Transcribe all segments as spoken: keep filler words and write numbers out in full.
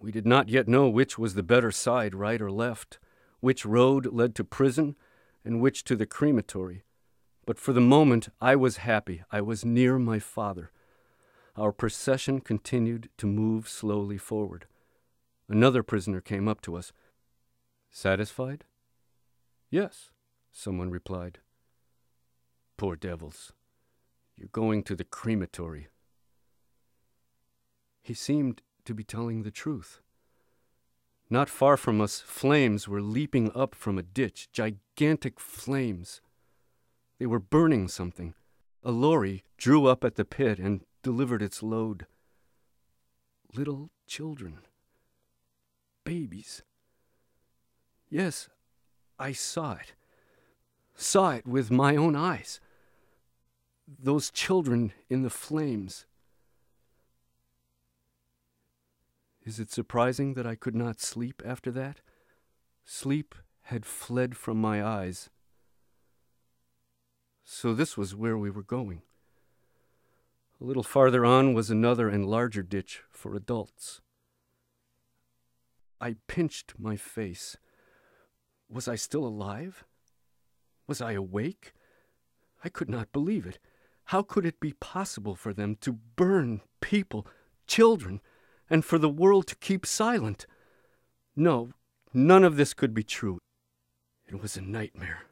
We did not yet know which was the better side, right or left, which road led to prison and which to the crematory. But for the moment I was happy. I was near my father. Our procession continued to move slowly forward. Another prisoner came up to us. "Satisfied?" "Yes," someone replied. "Poor devils. You're going to the crematory." He seemed to be telling the truth. Not far from us, flames were leaping up from a ditch, gigantic flames. They were burning something. A lorry drew up at the pit and delivered its load. Little children. Babies. Yes, I saw it. Saw it with my own eyes. Those children in the flames. Is it surprising that I could not sleep after that? Sleep had fled from my eyes. So this was where we were going. A little farther on was another and larger ditch for adults. I pinched my face. Was I still alive? Was I awake? I could not believe it. How could it be possible for them to burn people, children, and for the world to keep silent? No, none of this could be true. It was a nightmare.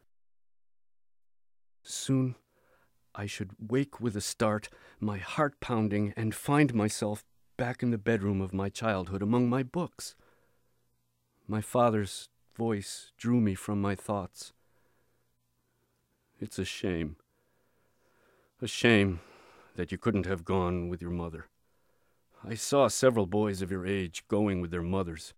Soon I should wake with a start, my heart pounding, and find myself back in the bedroom of my childhood among my books. My father's voice drew me from my thoughts. "It's a shame. A shame that you couldn't have gone with your mother. I saw several boys of your age going with their mothers."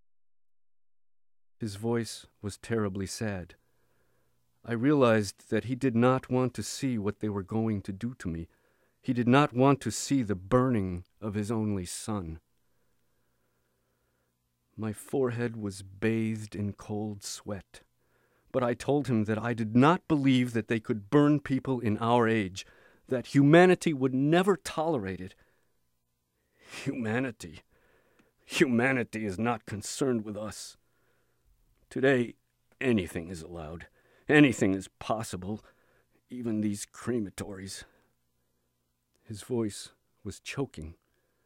His voice was terribly sad. I realized that he did not want to see what they were going to do to me. He did not want to see the burning of his only son. My forehead was bathed in cold sweat, but I told him that I did not believe that they could burn people in our age, that humanity would never tolerate it. Humanity. Humanity is not concerned with us. Today, anything is allowed. Anything is possible, even these crematories. His voice was choking.